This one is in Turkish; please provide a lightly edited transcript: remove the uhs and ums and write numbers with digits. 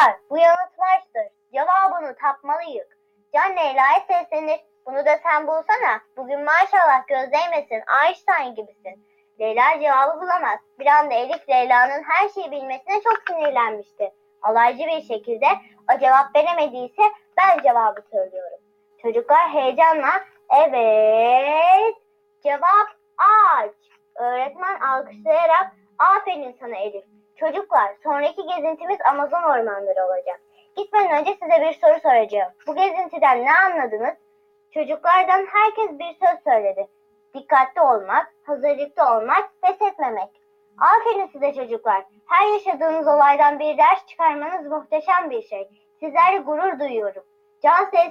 Çocuklar, bu yanıltmaçtır. Cevabını tapmalıyız. Can Leyla'ya seslenir. Bunu da sen bulsana. Bugün maşallah göz değmesin, Einstein gibisin. Leyla cevabı bulamaz. Bir anda Elif Leyla'nın her şeyi bilmesine çok sinirlenmişti. Alaycı bir şekilde o cevap veremediyse ben cevabı söylüyorum. Çocuklar heyecanla evet cevap ağaç. Öğretmen alkışlayarak aferin sana Elif. Çocuklar sonraki gezintimiz Amazon ormanları olacak. Gitmeden önce size bir soru soracağım. Bu gezintiden ne anladınız? Çocuklardan herkes bir söz söyledi. Dikkatli olmak, hazırlıklı olmak, pes etmemek. Aferin size çocuklar. Her yaşadığınız olaydan bir ders çıkarmanız muhteşem bir şey. Sizlerle gurur duyuyorum. Can